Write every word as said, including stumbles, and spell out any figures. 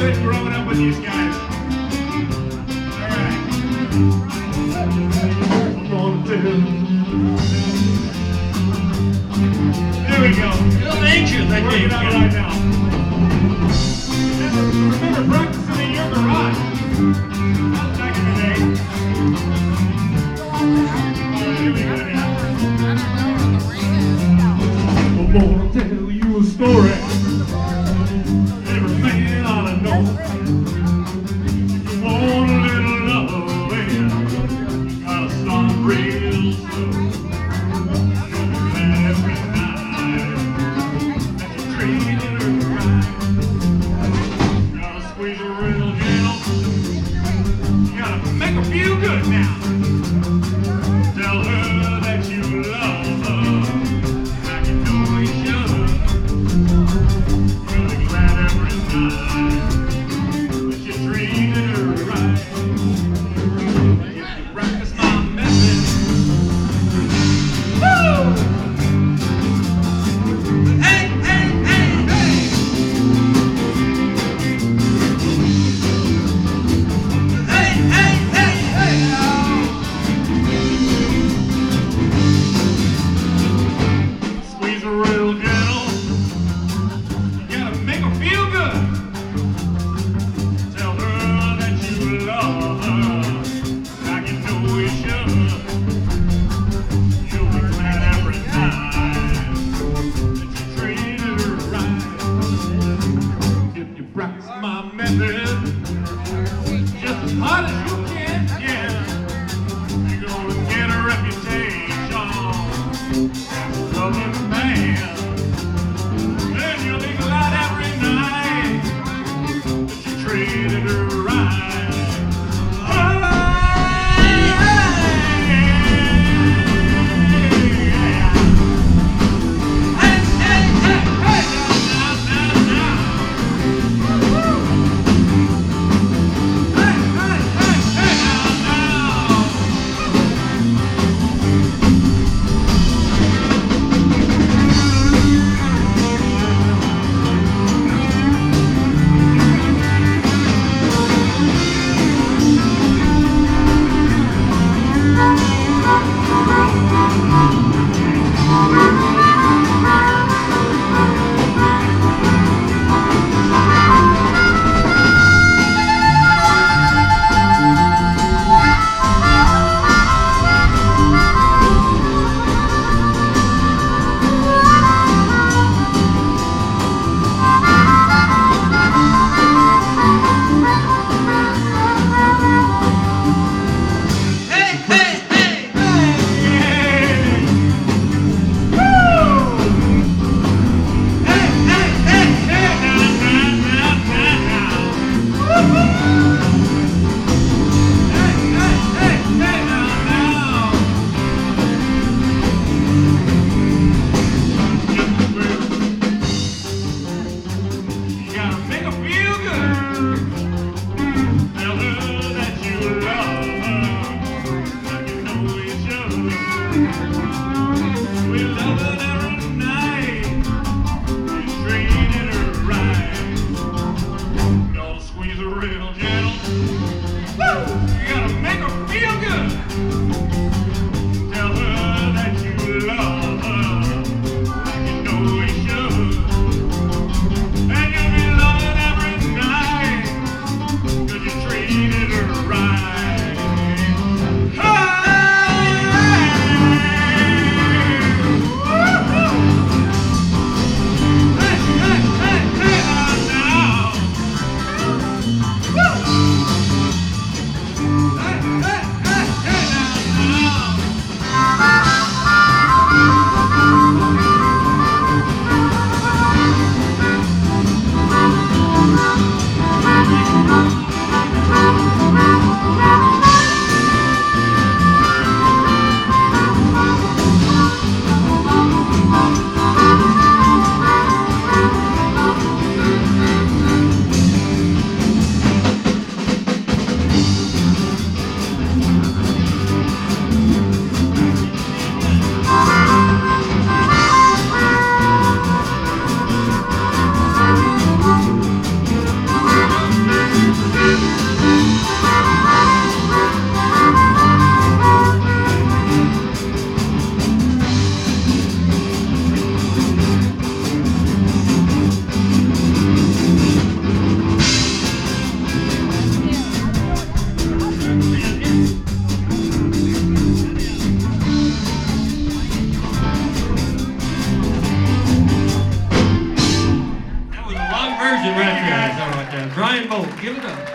good growing up with these guys. All right. I'm gonna tell. There we go. Little ancient, I Working think. out right now. Remember, remember practicing in your garage. Back in the day. All right, here we go now. I'm gonna tell you a story. Every man ought to know. If you want a little loving, you gotta start real slow. You'll be glad every night that you treated her right. You gotta squeeze her real gentle. You gotta make her feel good now. Tell her that you love her like you know you should. You'll be glad every night that you treated her right. If you practice my method, woo! Hey, hey, hey, hey! Hey, hey, hey, hey! Squeeze her real gentle. You gotta make her feel good. Tell her that you love her like you know you should. You'll be glad every night that you treated her right. If you practice my method just as hard as you can, yeah, you're gonna get a reputation as a loving man. Then you'll be glad every night that you treated her right. Hey, hey, hey, hey, hey, now, now, now. Hey, hey, hey, hey, now, now. Hey, hey, hey, hey! Woo! Hey, hey, hey, hey! Now, now, now, now, now. Woo-hoo! Hey, hey, hey, hey, now, now. You gotta make her feel good. Tell her that you love her like you know you should. We love her every night. You treated her right. You gotta squeeze her real gentle. Woo! You gotta make her feel good. Tell her that you love her like you know you should. And you'll be loving every night 'cause you treated her right. Hey! Woo-hoo! Hey, hey, hey, hey, now, now. Woo! Virgin Records. All right, there. Brian Bolt, give it up.